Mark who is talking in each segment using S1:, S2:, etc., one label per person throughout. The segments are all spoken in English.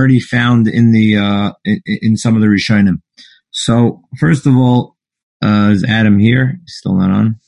S1: already found in the in some of the Rishonim. So first of all, is Adam here? He's still not on.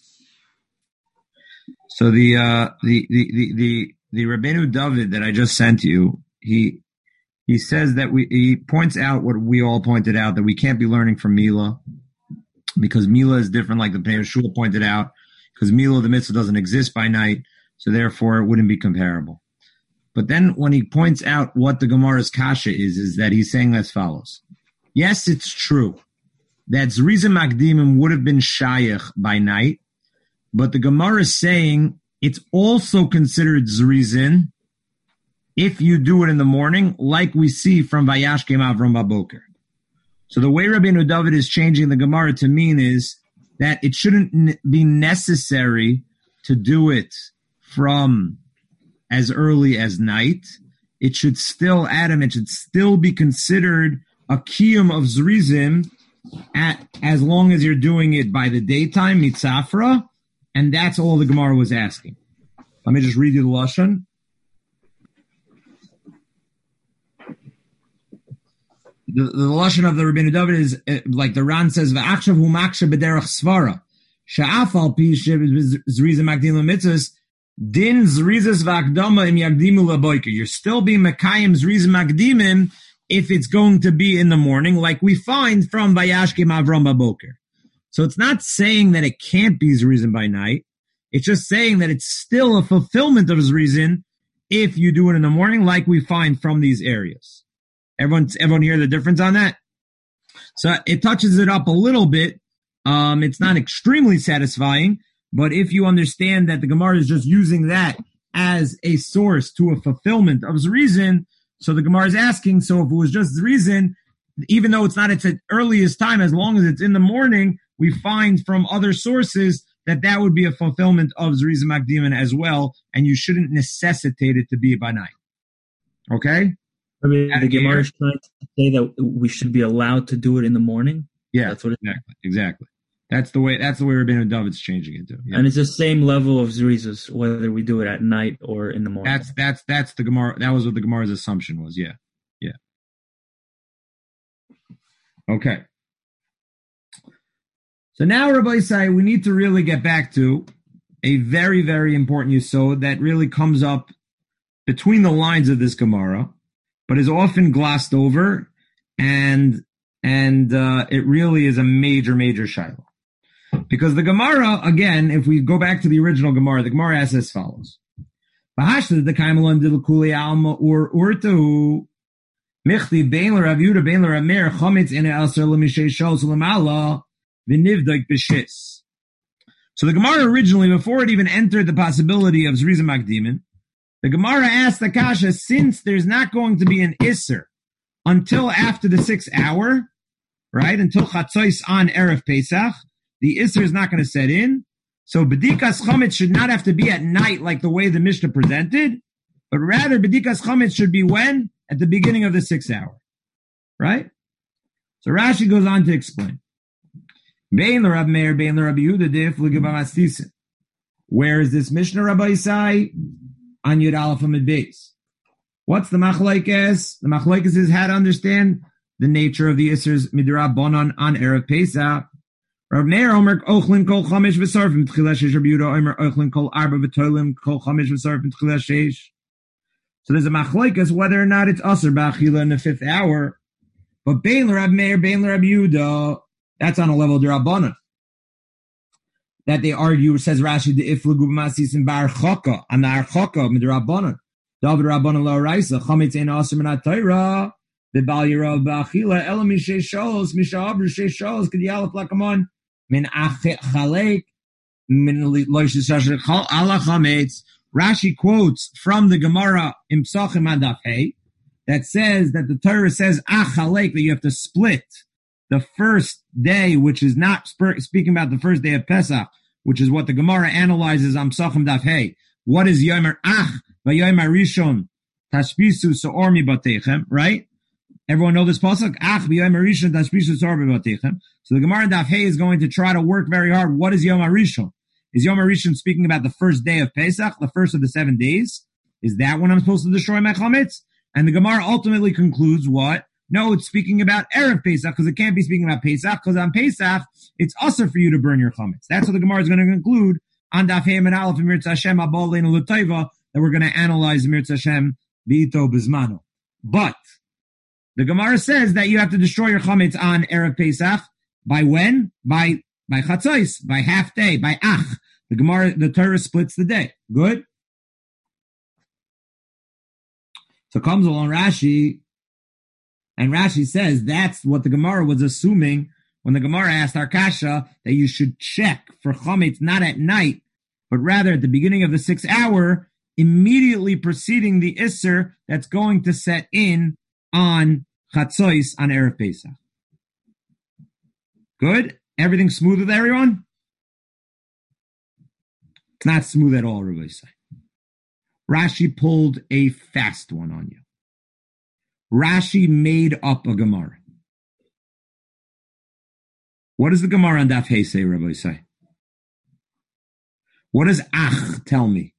S1: So the Rabbeinu David that I just sent you, he says that he points out what we all pointed out, that we can't be learning from Mila because Mila is different, like the Pnei Shul pointed out, because Mila, the mitzvah, doesn't exist by night, so therefore it wouldn't be comparable. But then when he points out what the Gemara's kasha is that he's saying as follows. Yes, it's true that Zriza Makdimim would have been shayach by night, but the Gemara is saying it's also considered Zrizin if you do it in the morning, like we see from Vayashkem Avram Baboker. So the way Rabbeinu David is changing the Gemara to mean is that it shouldn't be necessary to do it from as early as night. It should still, Adam, it should still be considered a kiyum of Zrizim as long as you're doing it by the daytime, mitzafra, and that's all the Gemara was asking. Let me just read you the Lashon. The Lashon of the Rabbeinu David is, like the Ran says, V'achshav hu maksha b'derech svara. Sha'af al pi zriza magdim l'mitzvahs, din zrizas v'akdama im yagdimu l'boiker. You're still being mekayim zriza magdimim if it's going to be in the morning, like we find from Vayashkem Avram Baboker. So it's not saying that it can't be Zrizin by night. It's just saying that it's still a fulfillment of Zrizin if you do it in the morning, like we find from these areas. Everyone hear the difference on that? So it touches it up a little bit. It's not extremely satisfying, but if you understand that the Gemara is just using that as a source to a fulfillment of Zrizin, so the Gemara is asking, so if it was just Zrizin, even though it's not its earliest time, as long as it's in the morning, we find from other sources that would be a fulfillment of Zriza Makdimin as well, and you shouldn't necessitate it to be by night. Okay?
S2: I mean, the Gemara is trying to say that we should be allowed to do it in the morning?
S1: Yeah, that's what exactly. That's the way Rabbeinu David's changing it to. Yeah.
S2: And it's the same level of Zrizas, whether we do it at night or in the morning.
S1: That's the Gemara. That was what the Gemara's assumption was. Yeah. Yeah. Okay. So now, Rabbi Isai, we need to really get back to a very, very important yesod that really comes up between the lines of this Gemara, but is often glossed over, and it really is a major, major shiloh. Because the Gemara, again, if we go back to the original Gemara, the Gemara asks as follows. Michti bein l'Rav Yehuda bein l'Rav Meir chametz ina elser l'mishay shol l'mala v'nivdak b'shis. So the Gemara originally, before it even entered the possibility of Zriza Makdimin, the Gemara asked the Kasha, since there's not going to be an Isser until after the 6th hour, right, until Chatzos on Erev Pesach, the Isser is not going to set in. So B'dikas Chametz should not have to be at night like the way the Mishnah presented, but rather B'dikas Chametz should be when? At the beginning of the 6th hour, right? So Rashi goes on to explain. Bein l'Rab Meir, bein l'Rab Yehuda dif l'gibam astisin. Where is this Mishnah, Rabbi Isai? On Yud Aleph Amid Beis. What's the machlokes? The machlokes is how to understand the nature of the Isser's midrabanan on Erev Pesach. Rav Meir Omer ochlin kol chamesh v'sarfim t'chila sheish. Rabbi Yehuda Omer ochlin kol arba v'toilim kol chamesh v'sarfim t'chila sheish. So there's a machlokes whether or not it's aser ba'achila in the 5th hour. But bein l'Rab Meir, bein l'Rab Yehuda, that's on a level of Rabbanan. That they argue, says Rashi, the iflugu b'masis in bar chaka, on the archaka of Rabbanan. David Rabbanan lo raisa, chametz ein aser min ha'Torah, v'bal yirav ba'achila, ela mishay sholos, mishahabru shay sholos, k'di alaf lakamon, min chalek, min loishes shasher ala chametz. Rashi quotes from the Gemara in Psachim Adaf Hey that says that the Torah says achalek, that you have to split the first day, which is not speaking about the first day of Pesach, which is what the Gemara analyzes on Psachim Daf Hey. What is Yomer Ach v'Yomer Rishon Tashbisu Seor Mibatechem, right? Everyone know this pasuk? Ach v'Yomer Rishon Tashbisu Seor Mibatechem. So the Gemara Daf Hey is going to try to work very hard. What is Yomer Rishon? Is Yom HaRishon speaking about the first day of Pesach, the first of the 7 days? Is that when I'm supposed to destroy my chametz? And the Gemara ultimately concludes what? No, it's speaking about Erev Pesach, because it can't be speaking about Pesach, because on Pesach, it's also for you to burn your chametz. That's what the Gemara is going to conclude on Daf Hey and Aleph Mirtz Hashem Abal Leinu L'Taiva, that we're going to analyze Mirtz Hashem B'ito Bizmano. But the Gemara says that you have to destroy your chametz on Erev Pesach by when? By Chatzos, by half day, by Ach. The Torah splits the day. Good? So comes along Rashi, and Rashi says that's what the Gemara was assuming when the Gemara asked Arkasha that you should check for chametz not at night, but rather at the beginning of the 6th hour, immediately preceding the Isser that's going to set in on Chatzos on Erev Pesach. Good? Everything smooth with everyone? It's not smooth at all, Rabbi say. Rashi pulled a fast one on you. Rashi made up a Gemara. What does the Gemara on Daf Hey say, Rabbi say? What does Ach tell me?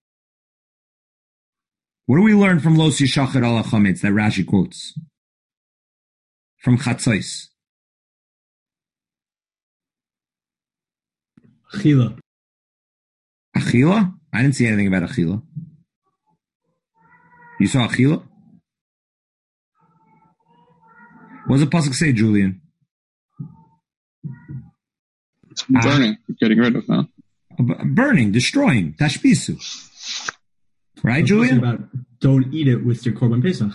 S1: What do we learn from Lo Yishachar Ala Chametz that Rashi quotes? From Chatzos.
S2: Achila.
S1: Achila? I didn't see anything about Achila. You saw Achila? What does the pasuk say, Julian?
S3: It's burning, getting rid of now.
S1: Burning, destroying, tashbisu. Right, Julian?
S2: About don't eat it with your korban pesach.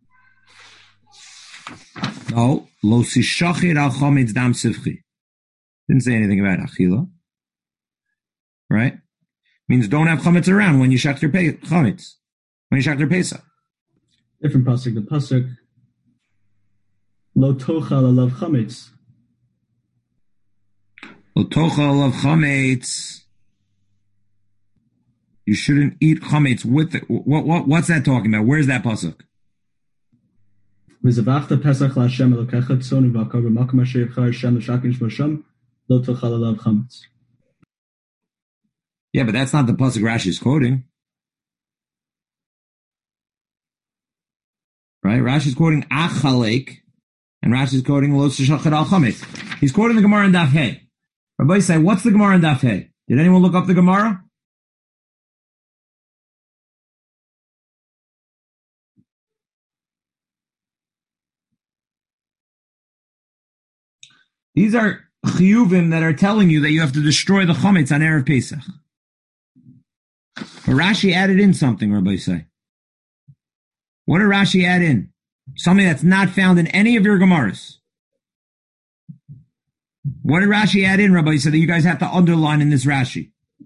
S1: No, lo sishachir al chametz dam sivchi. Didn't say anything about achila. Right? Means don't have chametz around when you shach your chametz. When you shach your pesach.
S2: Different pasuk. The pasuk lo tochal alav chametz.
S1: Lo tochal alav chametz. You shouldn't eat chametz with it. What's that talking about? Where's that pasuk?
S2: V'zavachta pesach la'Hashem elokecha tzonu v'akar b'makom asher yibchar Hashem l'shakin shmosham lo tochal alav chametz.
S1: Yeah, but that's not the pasuk Rashi is quoting. Right? Rashi's quoting Achalek, and Rashi's quoting Lo Shachar al Chametz. He's quoting the Gemara in Daf Hey. Rabbi say, what's the Gemara in Daf Hey? Did anyone look up the Gemara? These are chiyuvim that are telling you that you have to destroy the chametz on Erev Pesach. But Rashi added in something, Rabbi say. What did Rashi add in? Something that's not found in any of your Gemaras. What did Rashi add in, Rabbi, so that you guys have to underline in this Rashi?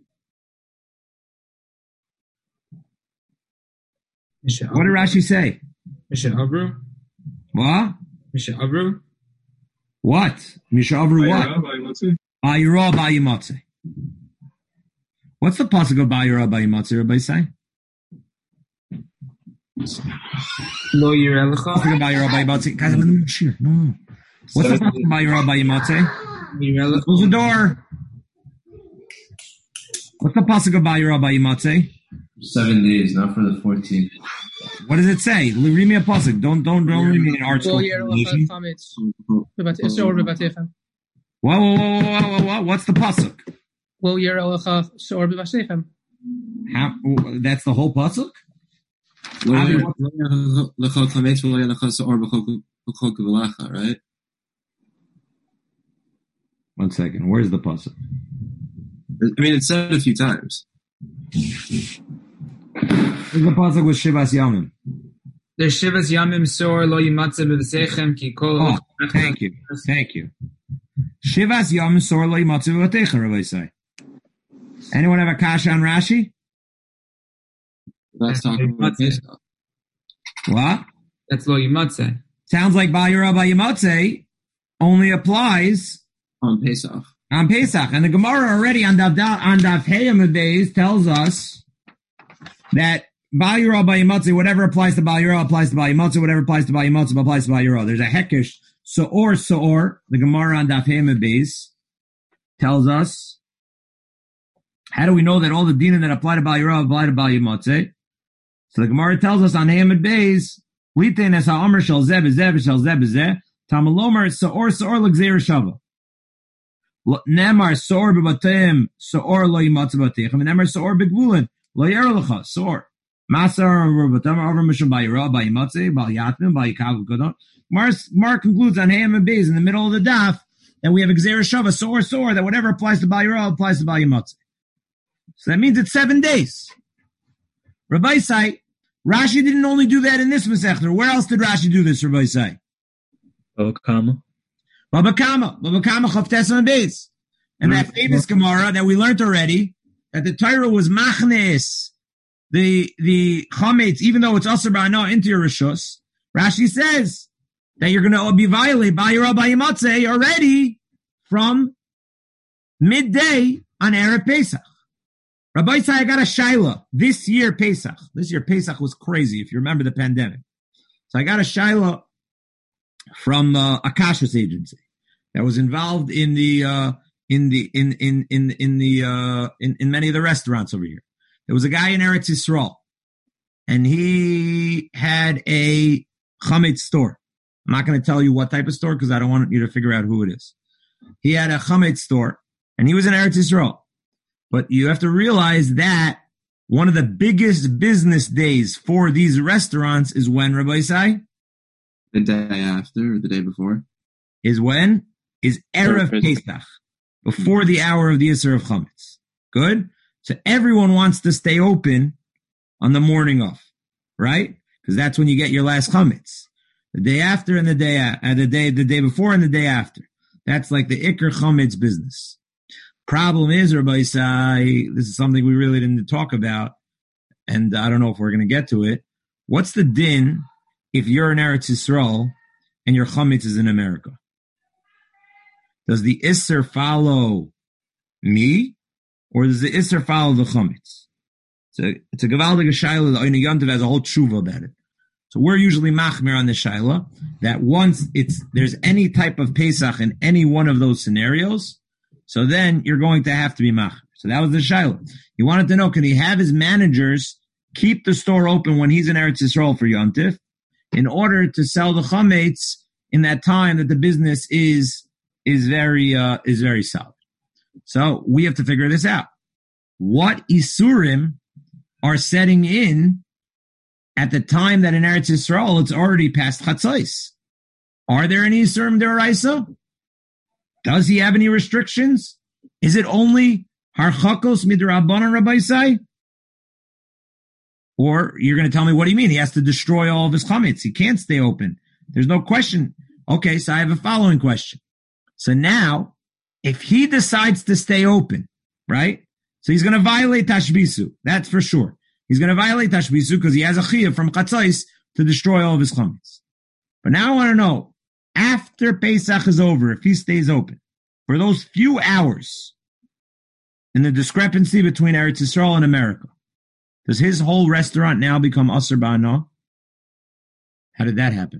S1: What did Rashi say?
S4: Misha Avru.
S1: What?
S4: Misha Avru.
S1: What? Misha Avru what? Bayira Bayimatze. What's the pasuk of Bayira Bayimatze, Rabbi say?
S4: Lo Yirelecha.
S1: Pasuk of Bayira Bayimatze. Guys, I'm in the cheer. No. What's the pasuk of Bayira Bayimatze? Close the door. What's the pasuk of Bayira Bayimatze?
S5: 7 days, not for the 14th.
S1: What does it say? Read me a pasuk. Don't read me an art school. Whoa. What's the pasuk? That's the whole pasuk?
S5: Right?
S1: 1 second. Where's the pasuk?
S5: I mean, it's said a few times.
S1: Where's the pasuk with Shivas Yamim?
S4: The Shivas Yamim Sor Lo Yimatze B'V'Seichem Ki Kol.
S1: Oh, thank you. Shivas Yamim Sor Lo Yimatze B'V'Seichem, Rabbi say. Anyone have a kasha on Rashi?
S5: That's talking about Pesach.
S1: What?
S4: That's Lo Yimatze.
S1: Sounds like Bayira Bayimatze only applies
S5: On Pesach.
S1: On Pesach. And the Gemara already on Daf Hey days tells us that Bayira Bayimatze, whatever applies to Bayira applies to Bayimatze, whatever applies to Bayimatze applies to Bayira. There's a hekesh. So'or. The Gemara on Daf Hey days tells us, how do we know that all the dinim that apply to Bayira apply to Bayimatze? So the Gemara tells us on Hamid Bays, Litin es ha'omer shel zeh b'zeh v'shel zeh b'zeh, Tamalomer sa'or l'gzeir shava. Nemar sa'or b'bateim, sa'or lo yimatz b'bateichem, and nemar sa'or b'gvulin, lo yer lecha, sa'or. Masar b'batem over mishum b'yira, b'yimatze, b'yatmim, b'yikav v'godon. Mar concludes on Hamid Bays in the middle of the daf that we have a gzeir shava, sa'or, that whatever applies to b'yira applies to b'yimatze. So that means it's 7 days. Rabbi Sai, Rashi didn't only do that in this Masechta. Where else did Rashi do this, Rabbi Sai?
S2: Baba Kama
S1: Chavtes on base. And that famous Gemara that we learned already, that the Torah was machnes, the chametz, even though it's asur ba'ana into your rishus. Rashi says that you're going to be violated by your Yimatze already from midday on Erev Pesach. Rabbi Sai, I got a shaila. This year Pesach was crazy, if you remember the pandemic. So I got a shaila from Akash's agency that was involved in many of the restaurants over here. There was a guy in Eretz Yisrael, and he had a chametz store. I'm not going to tell you what type of store because I don't want you to figure out who it is. He had a chametz store, and he was in Eretz Yisrael. But you have to realize that one of the biggest business days for these restaurants is when, Rabbi Sai?
S5: The day after or the day before?
S1: Is when? Is Erev Pesach. Before the hour of the Isser of Chametz. Good? So everyone wants to stay open on the morning of, right? Because that's when you get your last Chametz. The day after and the day before and the day after. That's like the Iker Chametz business. Problem is, Rabbi Sai, this is something we really didn't talk about, and I don't know if we're going to get to it. What's the din if you're in Eretz Yisrael and your chametz is in America? Does the Isser follow me, or does the Isser follow the chametz? It's a Gavaldig Shaila. The Oina Yontav has a whole tshuva about it. So we're usually machmir on the Shaila that once there's any type of Pesach in any one of those scenarios, so then you're going to have to be machmir. So that was the Shaila. He wanted to know, can he have his managers keep the store open when he's in Eretz Yisrael for Yontif in order to sell the chametz in that time that the business is very solid. So we have to figure this out. What isurim are setting in at the time that in Eretz Yisrael it's already past Chatzos? Are there any isurim deraisa? Does he have any restrictions? Is it only harchakos midrabanan, Rabbi Sai? Or you're going to tell me, what do you mean? He has to destroy all of his chametz. He can't stay open. There's no question. Okay, so I have a following question. So now, if he decides to stay open, right? So he's going to violate Tashbisu. That's for sure. He's going to violate Tashbisu because he has a chiyuv from Chatzos to destroy all of his chametz. But now I want to know, after Pesach is over, if he stays open, for those few hours in the discrepancy between Eretz Yisrael and America, does his whole restaurant now become Asur Ba'ana? How did that happen?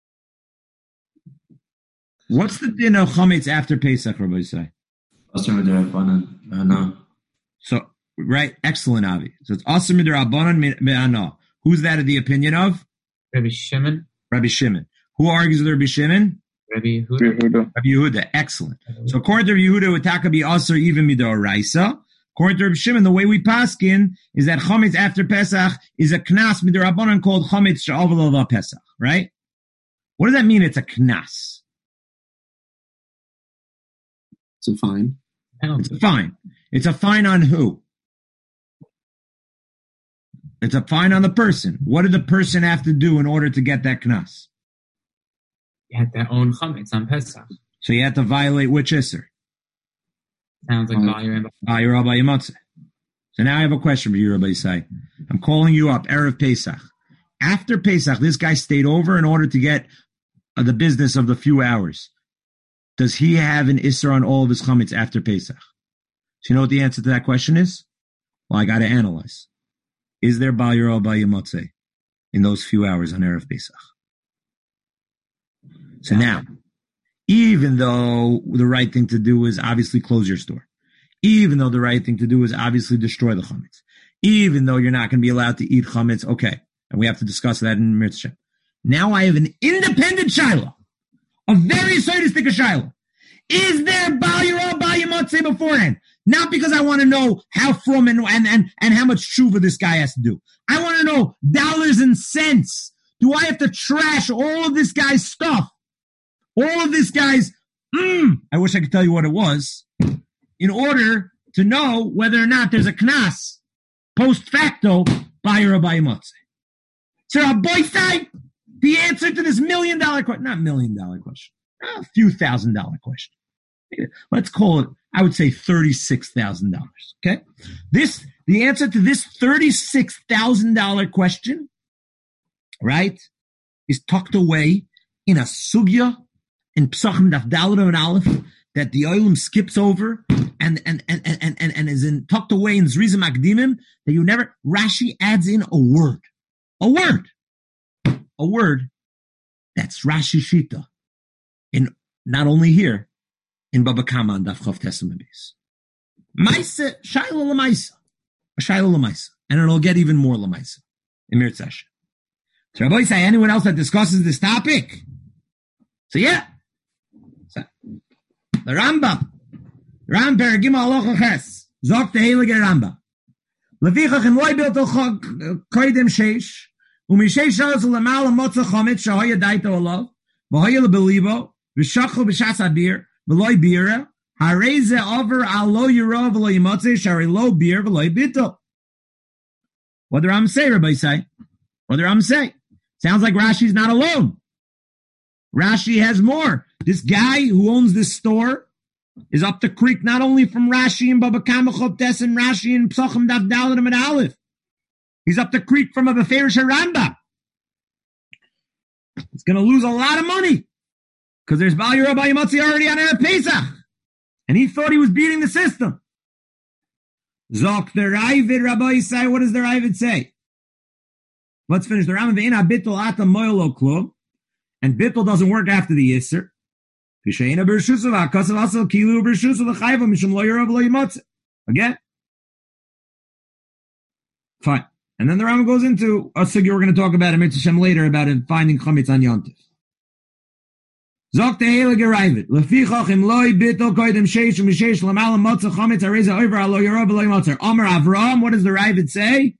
S1: What's the din of chametz after Pesach, Rabbi Say?
S5: Asur Midrabanan.
S1: So, right, excellent, Avi. So it's Asur Midrabanan Me'ana. Who's that of the opinion of?
S4: Rabbi Shimon.
S1: Rabbi Shimon. Who argues with Rabbi Shimon?
S4: Rabbi Yehuda.
S1: Rabbi Yehuda, excellent. So according to Rabbi Yehuda, it would taka be Asur even Midoraisa. According to Rabbi Shimon, the way we paskin is that chametz after Pesach is a knas midrabanan called chametz she'aval Pesach, right? What does that mean? It's a knas.
S5: It's a fine.
S1: It's a fine. It's a fine on who? It's a fine on the person. What did the person have to do in order to get that knas?
S4: You had their own chametz on Pesach.
S1: So you had to violate which isser?
S4: Sounds like
S1: Bayir Rabbi Yimatzeh. So now I have a question for you, Rabbi Yisai. I'm calling you up, Erev Pesach. After Pesach, this guy stayed over in order to get the business of the few hours. Does he have an isser on all of his chametz after Pesach? So you know what the answer to that question is? Well, I got to analyze. Is there Bayir Rabbi Yimatzeh in those few hours on Erev Pesach? So now, even though the right thing to do is obviously close your store, even though the right thing to do is obviously destroy the chametz, even though you're not going to be allowed to eat chametz. Okay, and we have to discuss that in Mitzvah. Now I have an independent shiloh, a very sadistic shiloh. Is there Bal Yirah, Bal Yamatzeh beforehand? Not because I want to know how from and how much tshuva this guy has to do. I want to know dollars and cents. Do I have to trash all of this guy's stuff? All of this guy's, I wish I could tell you what it was, in order to know whether or not there's a knas post facto Bal Yirah, Bal Yamatzeh. So a boy side, the answer to this $1 million question, not $1 million question, a few $1,000 question. Let's call it, I would say $36,000. Okay. The answer to this $36,000 question, right, is tucked away in a sugya in Psachim Daf Daled and Aleph that the Olam skips over and is tucked away in Zriza Makdimim that you never, Rashi adds in a word that's Rashi Shita in not only here, in Baba Kama and Daf Chav Tesam Beis. Maisa, Shaila Lamaisa. A Shaila Lamaisa. And it'll get even more Lamaisa. In Mirtzash. So Rabbi say, anyone else that discusses this topic? So yeah. So, the Rambam. Ram Peragim Aloch Ches. Zok the Heilige Rambam. Levichach in Loi Bilto Koidem Sheish. Umisheish Shalos Ulamal Motza Chomet Shahoya Daito Olav. Vahoya Lebelibo. Vishachu Bishas Abir. V'loy bira, hareze over alo yirah v'loy yimotzeh, shari lo bir v'loy bito. What did Ram say, Rabbi say? What did Ram say? Sounds like Rashi's not alone. Rashi has more. This guy who owns this store is up the creek not only from Rashi and Baba Kama Chof Tes and Rashi and Psachim Daf Daled and Aleph. He's up the creek from a Beferish Rambam. It's going to lose a lot of money. Because there's Bal Yirah, Bal Yamatzeh already on Erev Pesach. And he thought he was beating the system. Zok the Ravid, Rabbi Yisai, what does the Ravid say? Let's finish the Rambam. Ve'ena bittul ata moylo klub. And bittul doesn't work after the Yisr. V'she'ena b'rshusav ha'kasav asal kilu b'rshusav l'chayva mishum lo yirah v'lo yamatzeh. Again. Fine. And then the Rambam goes into a sugya we're going to talk about in Mitzvah Shem later about finding chametz on Yontif. Zok the Heilige Ravid. Lefichach im loy bittul koidem sheish u'misheish l'mal ha'motzeh chametz hareza over alo yirah v'lo yamatzeh. Amar Avraham, what does the Ravid say?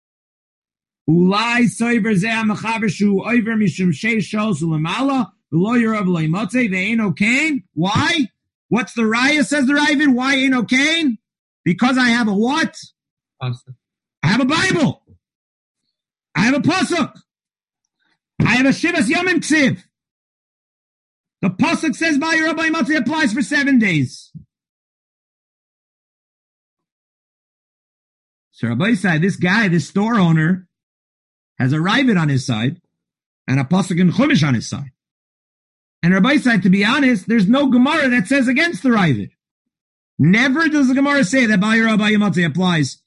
S1: Ulai soiver zeh ha'mechaber shu over mishum sheish shos u'lemala v'lo yirah v'lo yamatzeh ve'eino kain. Why? What's the raya, says the Ravid? Why eino kain? Because I have a what?
S4: Awesome.
S1: I have a Bible. I have a pasuk. I have a Shivas Yomim Ksiv. The pasuk says Bal Yirah, Bal Yamatzeh applies for 7 days. So Rabbi said, this guy, this store owner, has a Ravid on his side and a pasuk in Chumash on his side. And Rabbi said, to be honest, there's no Gemara that says against the Ravid. Never does the Gemara say that Bal Yirah, Bal Yamatzeh applies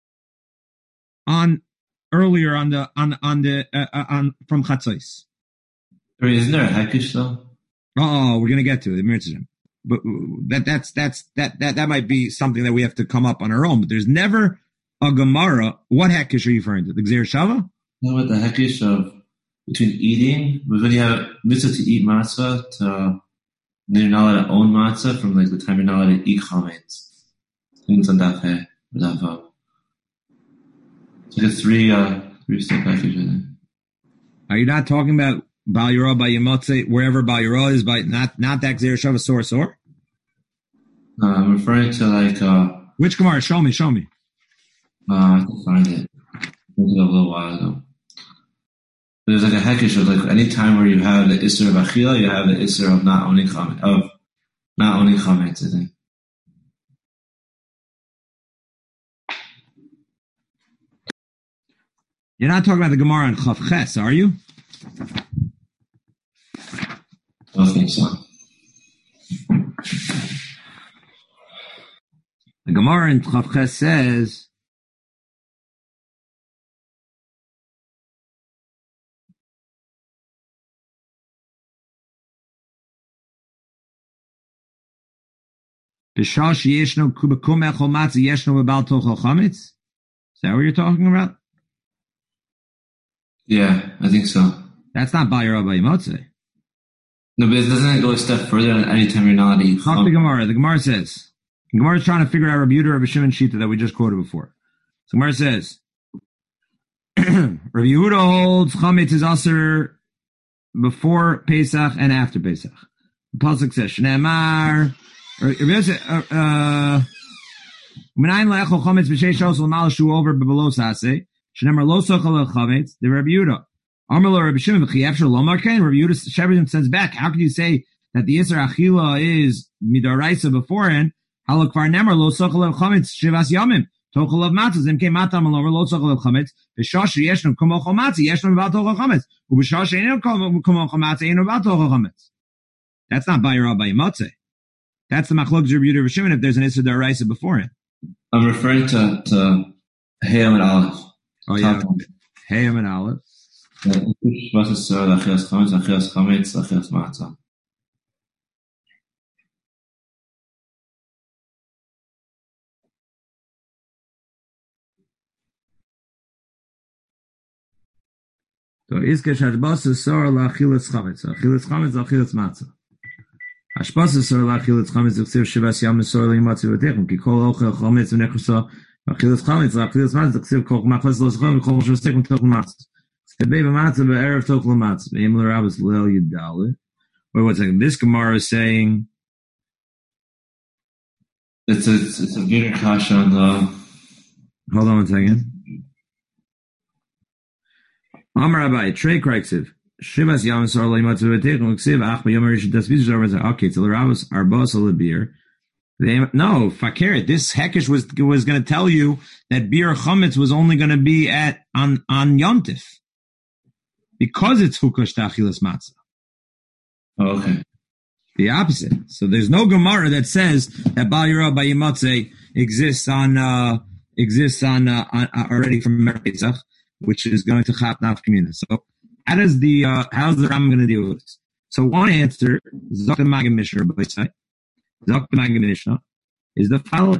S1: on earlier on from Chatzos.
S5: Isn't there a Hekish though?
S1: Oh, we're gonna get to it. But that might be something that we have to come up on our own. But there's never a Gemara. What Hekish are you referring to? The Gzeir Shava?
S5: No, what the Hekish of between eating, but when you have mitzvah to eat matzah, to you're not allowed to own matzah from like the time you're not allowed to eat chametz. Things on Daf He or Daf Vav. It's like a three-step package, I think.
S1: Are you not talking about Bal Yirah, Bal Yamatzeh, wherever Bal Yirah is, by not that Gzeir Shava Sor?
S5: No, I'm referring to like
S1: which Gemara? Show me.
S5: I can find it. I think it a little while ago. There's like a hekish of like any time where you have the Isser of Achila, you have the Isser of not owning chametz, I think.
S1: You're not talking about the Gemara on Chav Ches, are you?
S5: I don't think so.
S1: The Gemara in Chav Ches says, B'shash yeshno kubekum echol matzah yeshno b'bal tochel chametz. Is that what you're talking about?
S5: Yeah, I think so.
S1: That's not Bal Yira Bal Yimotzei.
S5: No, but doesn't it go a step further on anytime you're not eating?
S1: Talk the Gemara. The Gemara says, the Gemara is trying to figure out Rabbi Yehuda or Rabbi Shimon Shita that we just quoted before. So Gemara says, Rabbi Yehuda holds Chametz is aser before Pesach and after Pesach. The pasuk says, Shneimar, Menayin le'echol Chametz b'sheish shos l'mal shu over b'below saseh, Shneimar lo sochel Chametz, the Rabbi Yehuda. Amar Rabbi Shimon v'chiyef shel lomar kain. Rabbi Yehuda Shebrim sends back. How can you say that the Yisra Achila is midaraisa beforehand? Halak far nemar lo sochel Chametz shivas yamim. Tochel of matzah zim came matam alover lo sochel of Chametz. B'shash yeshnu kumo chametz yeshnu about tochel Chametz. U'b'shash einu kumo chametz einu about tochel Chametz. That's not Bal Yira Bal Yimotzei. That's the machlok Rabbi Yehuda Rabbi Shimon if there's an Yisra daraisa beforehand.
S5: I'm referring to Hayam and Aleph.
S1: Oh yeah, Hayam and Aleph. So Iske Hashbasa Sor Lachilas Chametz. Achilas Chametz, Achilas Matzah. Hashbasa Sor Lachilas Chametz, Ksiv Shivas Yam Sor Limatzi V'Techem, Ki Kol Ochel Chametz V'Nechusah, Achilas Chametz, Achilas Matzah, Ksiv Kol Machlas Los Chom, Kol Machlas Tekum Tochel Matzah. Stebei B'Matzah B'Erev Tochel Matzah. B'Yim L'Rabbis L'El Yidale. Wait one second. This Gemara is saying
S5: it's a bigger kasha on the.
S1: Hold on one second. Amar Abai, Trey Kraiksiv, Shivas Yam Sor Limatzi V'Techem, Ksiv Ach B'Yom Rishon Tasviz Zor. Okay, so the Rabbis Arbos Alibir. No, Fakir. This Hekesh was going to tell you that beer chametz was only going to be on Yontif because it's hukash tachilas matzah.
S5: Oh, okay.
S1: The opposite. So there's no Gemara that says that Bal Yira Bal Yimotzei exists on already from Pesach, which is going to Chaf Naf Community. So how's the Rambam going to deal with this? So one answer, Zok the Maggid Mishnah, Zok the Maggid Mishnah, is the following.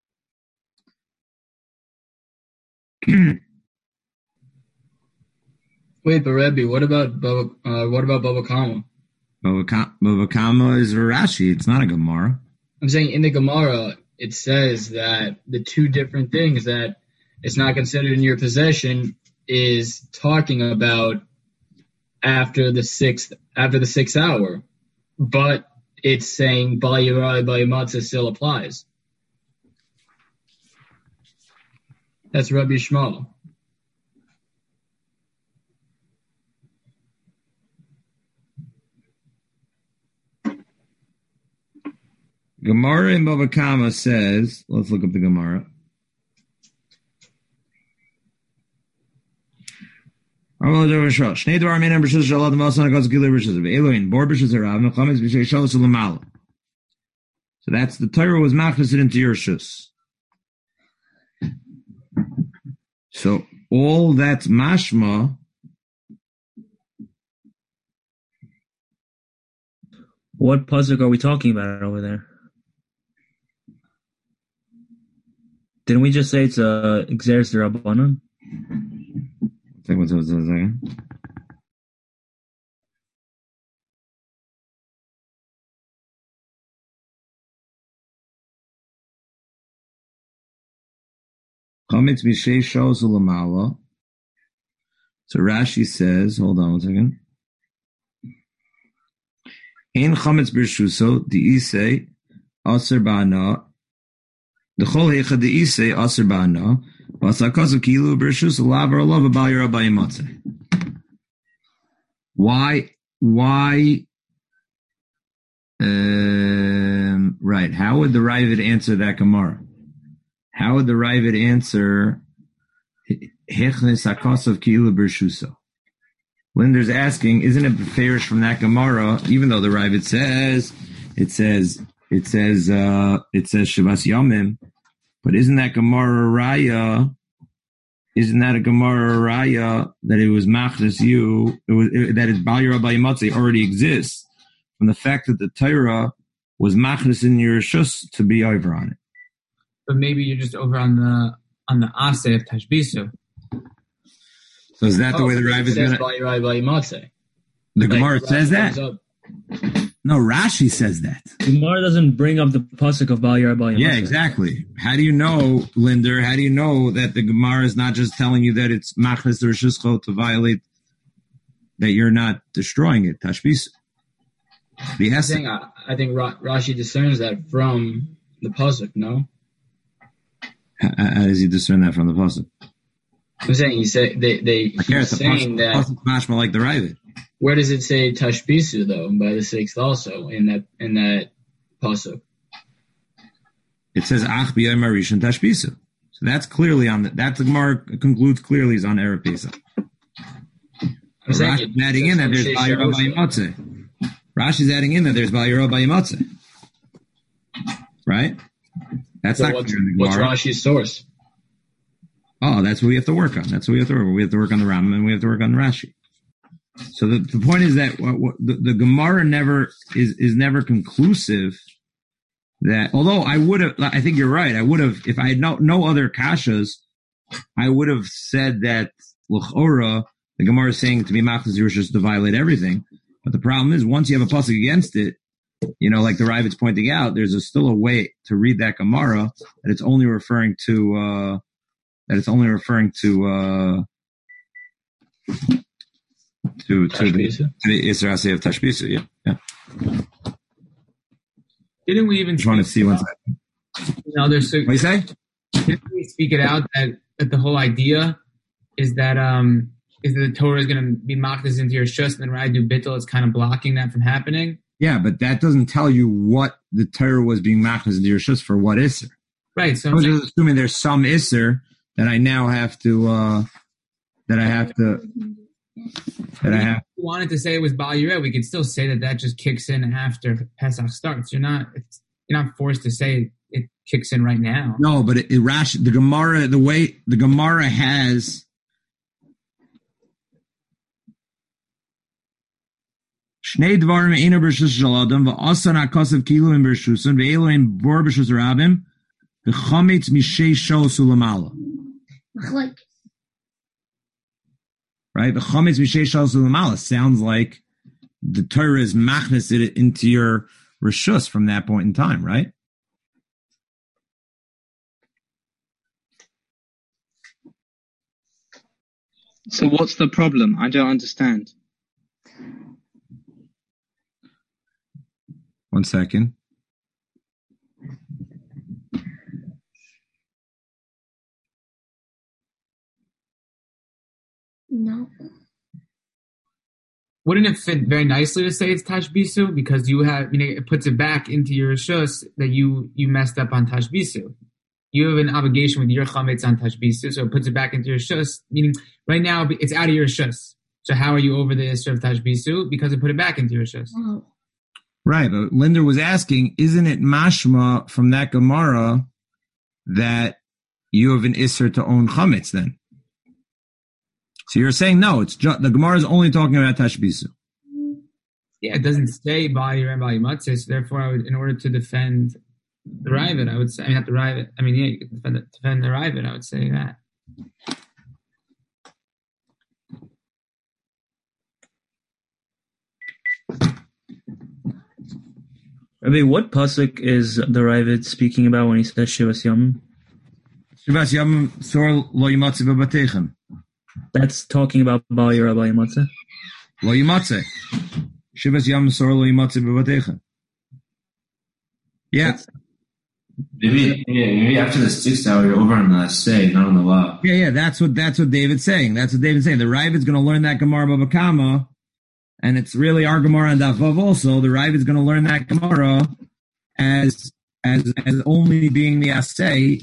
S4: Wait, but Rebbe, what about Baba Kama?
S1: Baba Kama is a Rashi. It's not a Gemara.
S4: I'm saying in the Gemara, it says that the two different things that it's not considered in your possession is talking about after the sixth hour, but it's saying Bal Yira Bal Yimotzei still applies. That's Rabbi Shmuel.
S1: Gemara in Bava Kama says, let's look up the Gemara. So that's the Torah was machnesid into your shus. So all that's mashma.
S6: What pasuk are we talking about over there? Didn't we just say it's Xeris Rabbanon?
S1: What's second? Chametz b'shei shos u'lamala. So Rashi says, hold on one second. Ein chametz b'rshuso di'isei aser ba'ana. The chol heicha di'isei aser ba'ana. V'asakasav kilu b'rshus lavar olav Bal Yira Bal Yimotzei. Why? Right. How would the Ravid answer that Gemara? How would the Ravid answer Hechnes Akasav Kilu B'Rshuso? Linder's asking, isn't it fairish from that Gemara? Even though the Ravid says Shavas Yomim, but isn't that Gemara Raya? Isn't that a Gemara Raya that it was Machnes you? That it's Bal Yira Bal Yimotzei already exists from the fact that the Torah was Machnes in your Shus to be over on it.
S4: But maybe you're just over on the
S7: on the ase of tashbisu.
S1: So is that the way the Rav is going
S4: to?
S1: The Gemara says that? No, Rashi says that.
S6: Gemara doesn't bring up the pasuk of Bal Yira Bal Yamasa.
S1: Yeah, exactly. How do you know, Linder? How do you know that the Gemara is not just telling you that it's machnes the reshuscho to violate, that you're not destroying it? Tashbis.
S4: I think Rashi discerns that from the pasuk. No.
S1: How does he discern that from the pasuk?
S4: I'm saying he's saying that
S1: mashma like the Ravid.
S4: Where does it say tashbisu though? By the sixth also in that pasuk.
S1: It says ach b'yom harishon tashbisu. So that's clearly on that the Gemara concludes clearly is on Erev Pesach. Rashi's adding in that there's Bal Yira Bal Yamotze. Rashi's adding in that there's Bal Yira Bal Yamotze. Right? That's not clear in the Gemara.
S4: What's Rashi's source?
S1: Oh, that's what we have to work on. That's what we have to work on. We have to work on the Rambam and we have to work on the Rashi. So the point is that the Gemara is never conclusive. That although I think you're right. I would have, if I had no other kashas, I would have said that l'chora the Gemara is saying to be machnas Yerushas to violate everything. But the problem is once you have a pasuk against it, like the Ravid's pointing out, there's still a way to read that Gemara that it's only referring to the Isra Aseh of Tashbisa, yeah.
S7: Didn't we even
S1: just want to see one second.
S7: There's
S1: what do you say?
S7: Didn't we speak it out that the whole idea is that the Torah is going to be machnas into your shus, and then when I do bittul, it's kind of blocking that from happening.
S1: Yeah, but that doesn't tell you what the Torah was being machnas into your shus for what Isser.
S7: Right. So
S1: I'm just assuming there's some Isser that I now have to
S7: if you wanted to say it was Bal Yira, we could still say that just kicks in after Pesach starts. You're not forced to say it kicks in right now.
S1: No, but the Gemara, the way the Gemara has Shnei Dvarim Eino B'Reshus Shel Adam V'Asan HaKosav Kilu in B'Reshusan V'Elo in Bor B'Reshus Rabim V'Chametz Mishei Shos Ulamala. Right? The Chametz Mishei Shos Ulamala sounds like the Torah is machnes it into your Reshus from that point in time, right?
S8: So what's the problem? I don't understand.
S1: One second.
S9: No.
S7: Wouldn't it fit very nicely to say it's tashbisu because you have, it puts it back into your reshus that you messed up on tashbisu. You have an obligation with your chametz on tashbisu, so it puts it back into your reshus. Meaning, right now it's out of your reshus. So how are you over the issue of tashbisu? Because it put it back into your reshus.
S9: Oh.
S1: Right, but Linda was asking, isn't it mashma from that Gemara that you have an isser to own chametz then? So you're saying no, it's just, the Gemara is only talking about tashbisu.
S7: Yeah, it doesn't say Bal Yira and Bal Yamatzeh, so therefore I would, in order to defend the Ravid, I would say, not the Ravid, you could defend the Ravid, I would say that.
S6: Rabbi, what pasuk is the Ravid speaking about when he says Shivas Yom?
S1: Shivas Yom Sor Lo Yimatzeh B'Bateichem.
S6: That's talking about Bal Yira Bal Yamatzeh?
S1: Lo Yimatzeh. Shivas Yom Sor Lo Yimatzeh B'Bateichem. Yeah.
S5: Maybe after the 6th hour, you're over on the say, not on the law.
S1: Yeah, that's what David's saying. The Ravid's going to learn that Gemara Baba Kama, and it's really our Gemara and Daf Vav also. The Ravid's going to learn that Gemara as only being the Asay,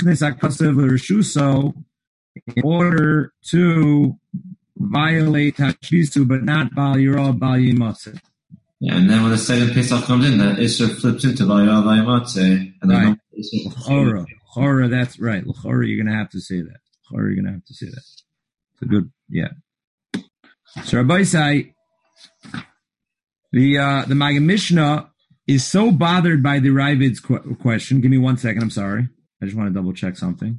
S1: in order to violate Tashbisu, but not Bal Yira Bal Yimatzeh.
S5: Yeah, and then when the second Pesach comes in, that Isser flips into Bal Yira Bal Yimatzeh.
S1: Right. L'chora, that's right. L'chora, you're going to have to say that. It's a good, yeah. So Rabbi Isai, the Maggid Mishnah is so bothered by the Ravid's question. Give me 1 second, I'm sorry. I just want to double check something.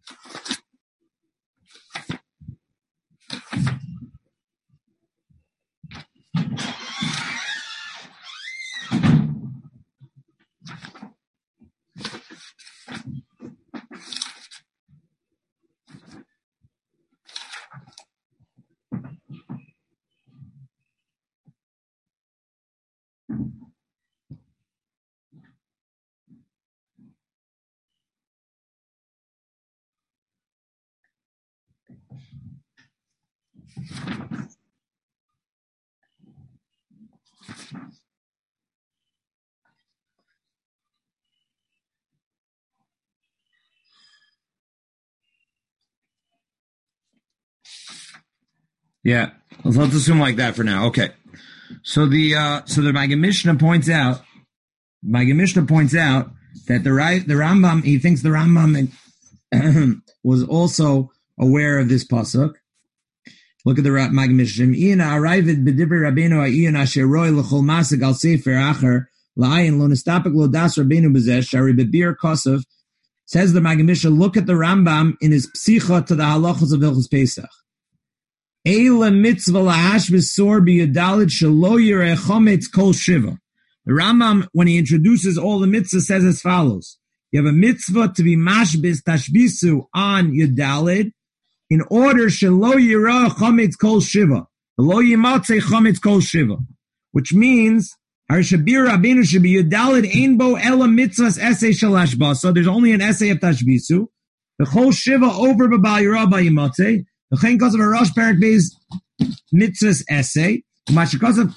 S1: Yeah, let's assume like that for now. Okay. So the Maggid Mishnah points out that the Rambam, he thinks the Rambam was also aware of this pasuk. Look at the Maggid Mishnah. Ina arrived b'divrei Rabbeinu ayin asher roi l'chol masig al sefer acher la'ayin lo nistapik lo das Rabbeinu b'zeh shari b'bir kosav. Says the Maggid Mishnah, look at the Rambam in his psicha to the halachos of Hilchos Pesach. Eila mitzvah lahash v'sor b'yadalit shelo yireh chometz kol shiva. The Rambam, when he introduces all the mitzvahs, says as follows. You have a mitzvah to be mashbis tashbisu on Yadalit in order shelo yireh chometz kol shiva. Lo yimatzeh chometz kol shiva. Which means, Harshabir Rabbeinu should be Yadalit ein bo ela mitzvahs essay shel hashbasa. So there's only an essay of tashbisu. The kol shiva over b'bal yireh b'yimatzeh. The Chen Kosav a Rosh Perak Beis Mitzvahs essay. Masha Kosav.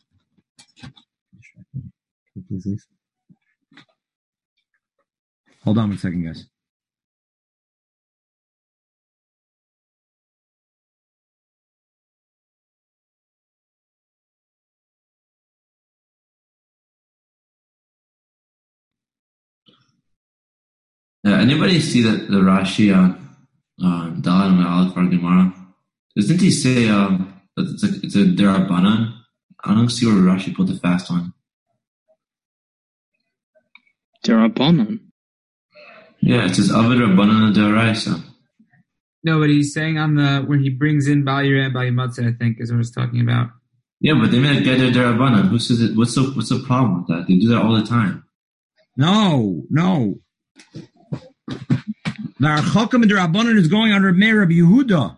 S1: Hold on 1 second, guys.
S5: Anybody see that the Rashi on Dalet and Aleph for Gemara? Doesn't he say that it's a derabanan? I don't see where Rashi put the fast on.
S8: Derabanan?
S5: Yeah, it says Avad Rabbanan Deraisa.
S7: No, but he's saying on the where he brings in Bal Yireh and Bal Yimatzeh, I think, is what he's talking about.
S5: Yeah, but they made a Geder Derabanan. Who says it? What's the problem with that? They do that all the time.
S1: No. The Archokam and the Rabbanan is going under Meir Rabbi Yehuda.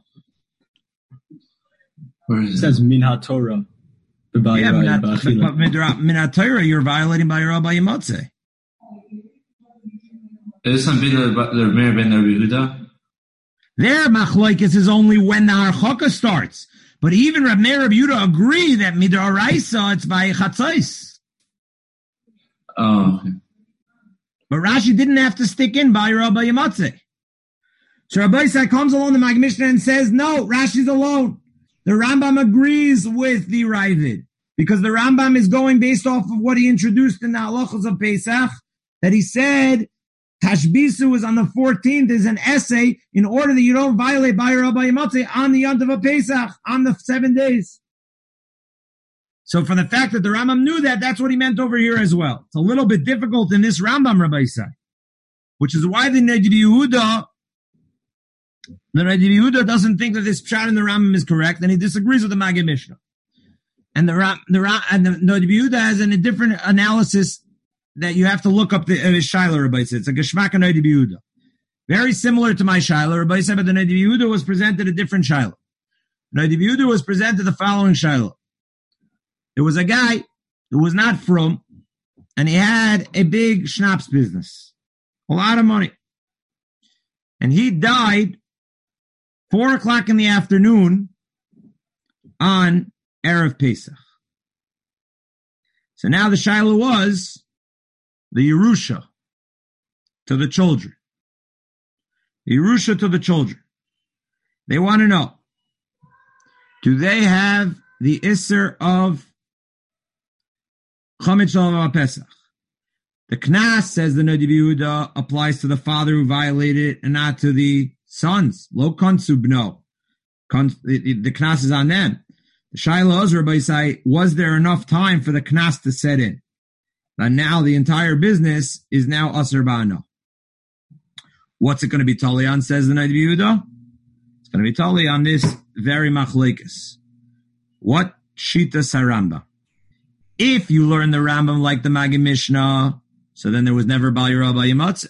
S5: Where is
S2: It says Min HaTorah.
S1: Yeah, Min HaTorah, you're violating by Yerah by Yimatzeh.
S5: Is this something that Meir ben Rabbi Yehuda?
S1: Their machlokes is only when the Archokah starts. But even Rabbi Meir Rabbi Yehuda agree that Midoraisa it's by Chatzos.
S5: Oh, okay.
S1: But Rashi didn't have to stick in by Yerah by Yimatzeh. So Rabbi Yisai comes along the Maggid Mishnah and says, no, Rashi's alone. The Rambam agrees with the Ravid because the Rambam is going based off of what he introduced in the halachos of Pesach, that he said Tashbisu is on the 14th is an essay in order that you don't violate by Rabbi Yimatzeh on the Yom Tov of Pesach, on the 7 days. So for the fact that the Rambam knew that, that's what he meant over here as well. It's a little bit difficult in this Rambam, Rabbi Yisai, which is why the Nagid Yehuda doesn't think that this pshat in the Rambam is correct, and he disagrees with the Maggid Mishnah. And the Nagid Yehuda has a different analysis that you have to look up the Shaila, Rabbi Yisai. It's a Geshmak Nagid Yehuda. Very similar to my Shaila, Rabbi Yisai, but the Nagid Yehuda was presented a different Shaila. Nagid Yehuda was presented the following Shaila. There was a guy who was not from, and he had a big schnapps business. A lot of money. And he died 4:00 in the afternoon on Erev Pesach. So now the Shaila was the Yerusha to the children. The Yerusha to the children. They want to know, do they have the Isser of Chometz Shalom Pesach? The Knas, says the Nagid Yehuda, applies to the father who violated and not to the sons. Lo konsub, no. The Knas is on them. The Shaila Ozer by say, was there enough time for the Knas to set in? And now the entire business is now Aser Ba'ano. What's it going to be tali on, says the Rabbi Yehuda? It's going to be tali on this very machlekes. What? Shita Saramba. If you learn the Rambam like the Maggid Mishnah, so then there was never Bal Yirah Bal Yimatzeh.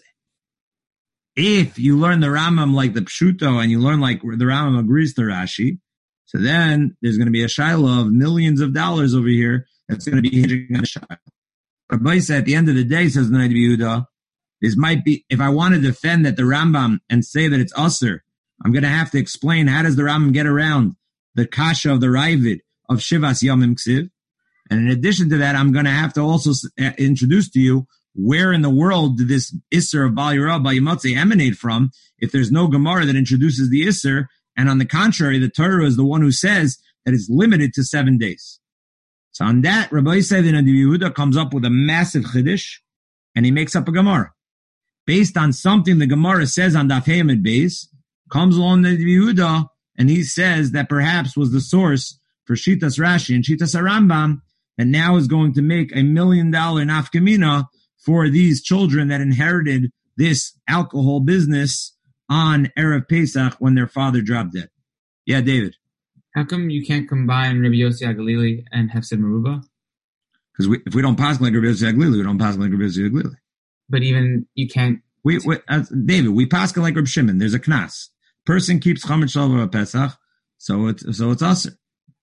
S1: If you learn the Rambam like the Pshuto and you learn like the Rambam agrees to Rashi, so then there's going to be a shiloh of millions of dollars over here that's going to be hinging on a shiloh. Rabbi said at the end of the day, says the Rabbi Yehuda, this might be, if I want to defend that the Rambam and say that it's Usser, I'm going to have to explain how does the Rambam get around the kasha of the Ravid of Shivas Yomim Ksiv. And in addition to that, I'm going to have to also introduce to you where in the world did this Isser of Bal Yirah Bal Yimatzeh emanate from if there's no Gemara that introduces the Isser, and on the contrary, the Torah is the one who says that it's limited to 7 days. So on that, Rabbi said that Rabbi Yehuda comes up with a massive Chiddush, and he makes up a Gemara. Based on something the Gemara says on Daf Hey Amud Beis, comes along the Rabbi Yehuda, and he says that perhaps was the source for Shitas Rashi and Shitas Rambam, that now is going to make $1 million nafkamina for these children that inherited this alcohol business on Erev Pesach when their father dropped dead. Yeah, David.
S7: How come you can't combine Rabbi Yossi HaGalili and Hefsed Meruba?
S1: Because if we don't pass like Rabbi Yossi HaGalili, we don't pass like Rabbi Yossi HaGalili.
S7: But even you can't.
S1: David, we pass like Rabbi Shimon. There's a knas. Person keeps Chametz Shalva Pesach, so it's Aser.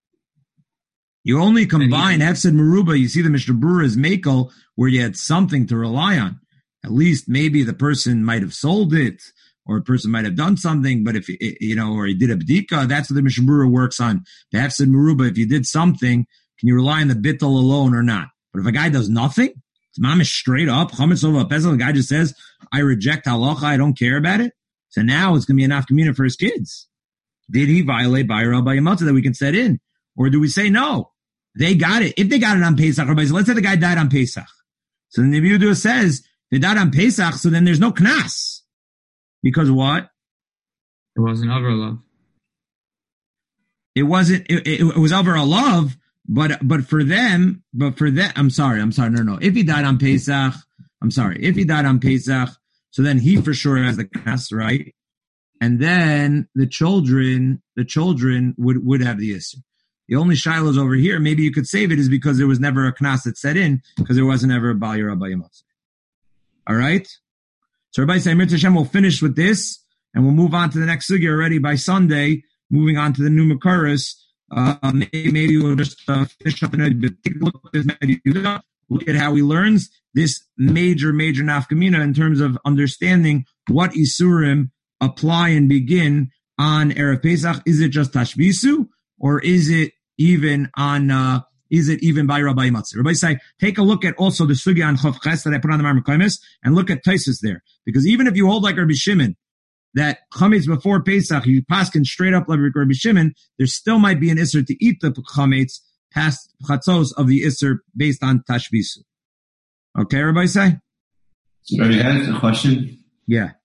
S1: You only combine Hefsed Meruba. You see the Mishnah Berurah is Mekel, where you had something to rely on. At least maybe the person might have sold it, or a person might have done something. But if or he did a bdika, that's what the Mishnah Berurah works on. The Hefsed Meruba, if you did something, can you rely on the bittul alone or not? But if a guy does nothing, it's mamish straight up Chametz Shalva Pesach. The guy just says, "I reject halacha. I don't care about it." So now it's going to be an afkamina for his kids. Did he violate Bal Yirah Bal Yimatzeh that we can set in? Or do we say no? They got it. If they got it on Pesach, let's say the guy died on Pesach. So then the Rabbi Yehuda says, they died on Pesach, so then there's no knas. Because what?
S7: It wasn't over a love.
S1: It wasn't, it was over a love, but for them, I'm sorry, no. If he died on Pesach, so then he for sure has the knas, right? And then the children would have the issue. The only shilohs over here, maybe you could save it, is because there was never a knas that set in, because there wasn't ever a Bal Yirah Bal Yimatzeh. All right? So Rabbi Saimir Tashem will finish with this, and we'll move on to the next sugya already by Sunday, moving on to the new Makaris. Maybe we'll just finish up and take a look at this. Look at how he learns this major nafkamina in terms of understanding what Isurim apply and begin on Erev Pesach. Is it just Tashbisu, or is it even on, Bal Yirah Bal Yimatzeh? Rabbi say, take a look at also the sugya on Chav Ches that I put on the Mar Mekaymes, and look at Taisus there. Because even if you hold like Rabbi Shimon, that Chametz before Pesach, you paskin straight up like Rabbi Shimon, there still might be an Isser to eat the Chametz past Chatzos of the Isser based on Tashbisu. Okay, Rabbi say?
S5: Rabbi, I have a question.
S1: Yeah.